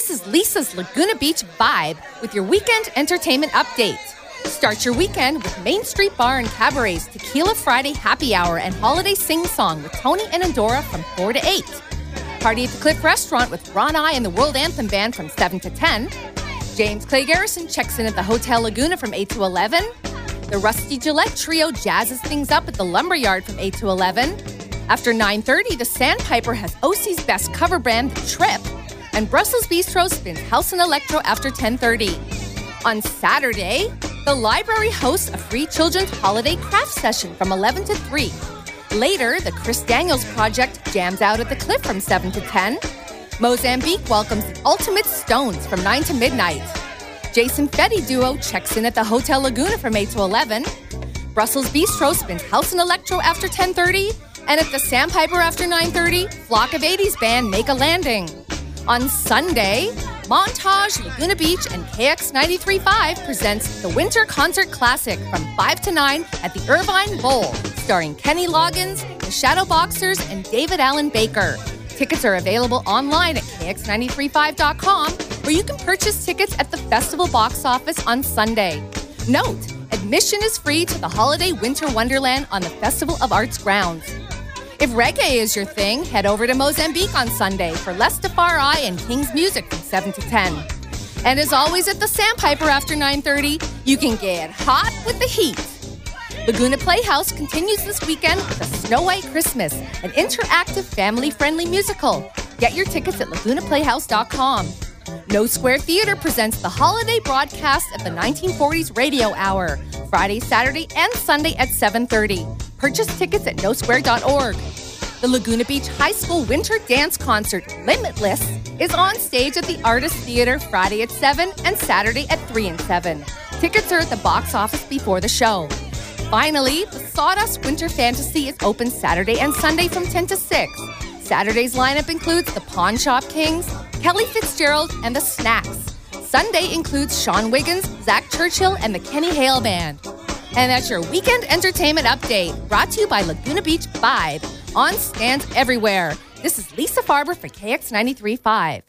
This is Lisa's Laguna Beach Vibe with your weekend entertainment update. Start your weekend with Main Street Bar and Cabaret's Tequila Friday Happy Hour and Holiday Sing-Song with Tony and Endora from 4 to 8. Party at the Cliff Restaurant with Ron I and the World Anthem Band from 7 to 10. James Clay Garrison checks in at the Hotel Laguna from 8 to 11. The Rusty Gillette Trio jazzes things up at the Lumberyard from 8 to 11. After 9:30, the Sandpiper has OC's best cover band, The Trip. And Brussels Bistro spins House and Electro after 10:30. On Saturday, the library hosts a free children's holiday craft session from 11 to 3. Later, the Chris Daniels Project jams out at the Cliff from 7 to 10. Mozambique welcomes the Ultimate Stones from 9 to midnight. Jason Fetty Duo checks in at the Hotel Laguna from 8 to 11. Brussels Bistro spins House and Electro after 10:30. And at the Sandpiper after 9:30, Flock of 80s band Make a Landing. On Sunday, Montage, Laguna Beach, and KX 93.5 presents the Winter Concert Classic from 5 to 9 at the Irvine Bowl, starring Kenny Loggins, the Shadowboxers, and David Allen Baker. Tickets are available online at kx935.com, where you can purchase tickets at the festival box office on Sunday. Note, admission is free to the Holiday Winter Wonderland on the Festival of Arts grounds. If reggae is your thing, head over to Mozambique on Sunday for Lestafari and King's Music from 7 to 10. And as always at the Sandpiper after 9:30, you can get hot with the heat. Laguna Playhouse continues this weekend with a Snow White Christmas, an interactive family-friendly musical. Get your tickets at lagunaplayhouse.com. No Square Theater presents the holiday broadcast of the 1940s Radio Hour, Friday, Saturday, and Sunday at 7:30. Purchase tickets at nosquare.org. The Laguna Beach High School Winter Dance Concert, Limitless, is on stage at the Artist Theater Friday at 7 and Saturday at 3 and 7. Tickets are at the box office before the show. Finally, the Sawdust Winter Fantasy is open Saturday and Sunday from 10 to 6. Saturday's lineup includes the Pawn Shop Kings, Kelly Fitzgerald, and the Snacks. Sunday includes Sean Wiggins, Zach Churchill, and the Kenny Hale Band. And that's your weekend entertainment update, brought to you by Laguna Beach Vibe, on stands everywhere. This is Lisa Farber for KX 93.5.